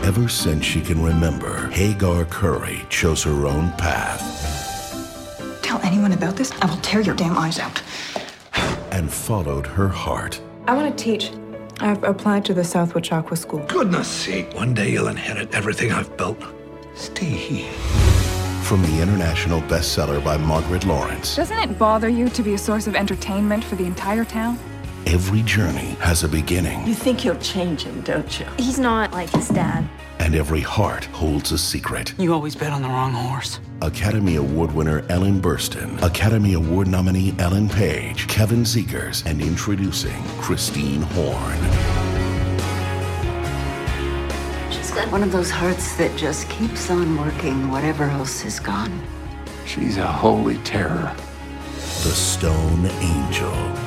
Ever since she can remember, Hagar Curry chose her own path. Tell anyone about this, I will tear your damn eyes out. And followed her heart. I want to teach. I've applied to the Southwood Chakwa School. Goodness sake, one day you'll inherit everything I've built. Stay here. From the international bestseller by Margaret Lawrence. Doesn't it bother you to be a source of entertainment for the entire town? Every journey has a beginning. You think you'll change him, don't you? He's not like his dad. And every heart holds a secret. You always bet on the wrong horse. Academy Award winner Ellen Burstyn, Academy Award nominee Ellen Page, Kevin Zegers, and introducing Christine Horn. She's got one of those hearts that just keeps on working whatever else is gone. She's a holy terror. The Stone Angel.